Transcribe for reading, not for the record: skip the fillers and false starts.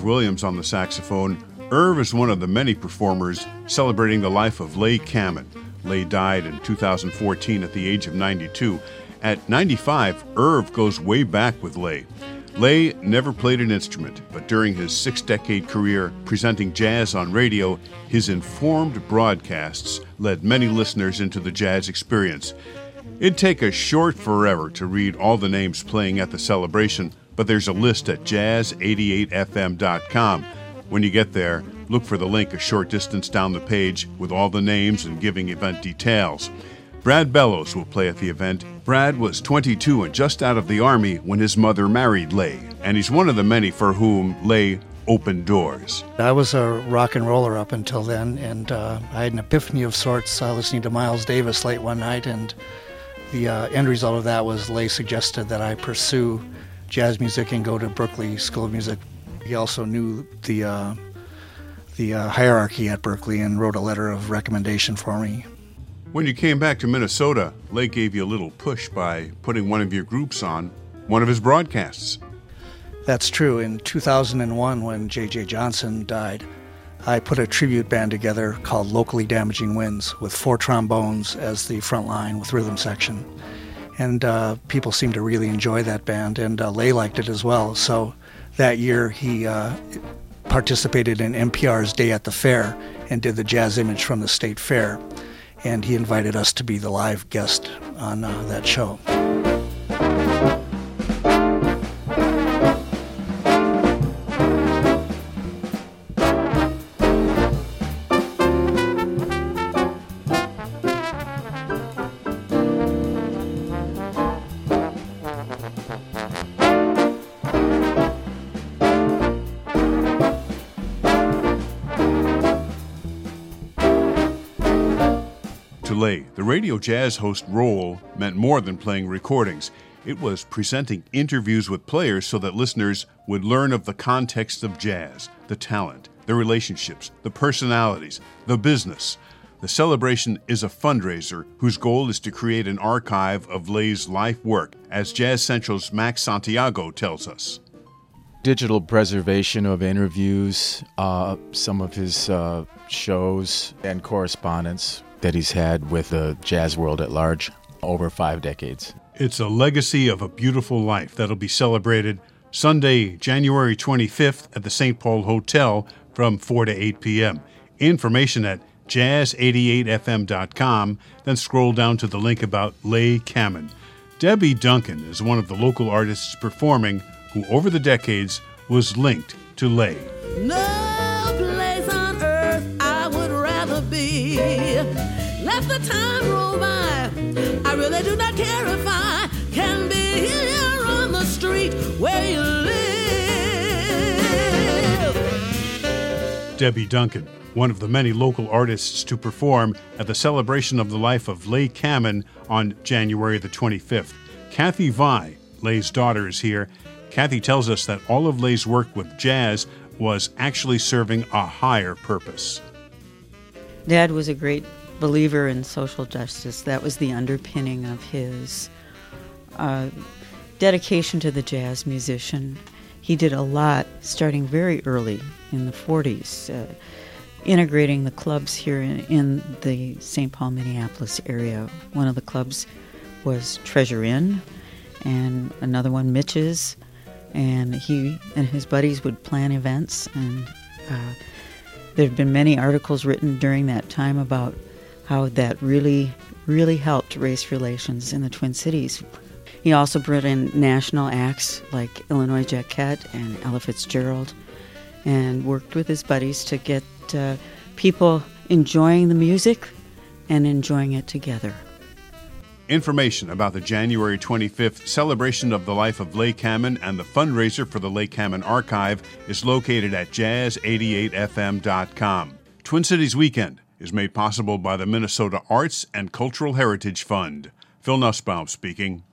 Williams on the saxophone. Irv is one of the many performers celebrating the life of Leigh Kamen. Leigh died in 2014 at the age of 92. At 95, Irv goes way back with Leigh. Leigh never played an instrument, but during his 6-decade career presenting jazz on radio, his informed broadcasts led many listeners into the jazz experience. It'd take a short forever to read all the names playing at the celebration, but there's a list at jazz88fm.com. When you get there, look for the link a short distance down the page with all the names and giving event details. Brad Bellows will play at the event. Brad was 22 and just out of the Army when his mother married Leigh, and he's one of the many for whom Leigh opened doors. I was a rock and roller up until then, and I had an epiphany of sorts listening to Miles Davis late one night, and the end result of that was Leigh suggested that I pursue jazz music and go to Berklee School of Music. He also knew the hierarchy at Berklee and wrote a letter of recommendation for me. When you came back to Minnesota, Leigh gave you a little push by putting one of your groups on one of his broadcasts. That's true. In 2001, when J.J. Johnson died, I put a tribute band together called Locally Damaging Winds with 4 trombones as the front line with rhythm section. And people seemed to really enjoy that band, and Leigh liked it as well. So that year he participated in NPR's Day at the Fair and did the jazz image from the State Fair. And he invited us to be the live guest on that show. To Leigh, the radio jazz host role meant more than playing recordings. It was presenting interviews with players so that listeners would learn of the context of jazz, the talent, the relationships, the personalities, the business. The celebration is a fundraiser whose goal is to create an archive of Leigh's life work, as Jazz Central's Max Santiago tells us. Digital preservation of interviews, some of his shows and correspondence that he's had with the jazz world at large over 5 decades. It's a legacy of a beautiful life that'll be celebrated Sunday, January 25th at the St. Paul Hotel from 4 to 8 p.m. Information at jazz88fm.com, then scroll down to the link about Leigh Kamen. Debbie Duncan is one of the local artists performing who over the decades was linked to Leigh. No place on earth I would rather be. Let the time roll by. I really do not care if I can be here on the street where you live. Debbie Duncan, one of the many local artists to perform at the celebration of the life of Leigh Kamen on January the 25th. Kathy Vai, Leigh's daughter, is here. Kathy tells us that all of Leigh's work with jazz was actually serving a higher purpose. Dad was a great believer in social justice. That was the underpinning of his dedication to the jazz musician. He did a lot starting very early in the 40s, integrating the clubs here in the St. Paul, Minneapolis area. One of the clubs was Treasure Inn, and another one, Mitch's, and he and his buddies would plan events, and there have been many articles written during that time about how that really, really helped race relations in the Twin Cities. He also brought in national acts like Illinois Jacquette and Ella Fitzgerald, and worked with his buddies to get people enjoying the music and enjoying it together. Information about the January 25th celebration of the life of Leigh Kamen and the fundraiser for the Leigh Kamen Archive is located at jazz88fm.com. Twin Cities Weekend is made possible by the Minnesota Arts and Cultural Heritage Fund. Phil Nussbaum speaking.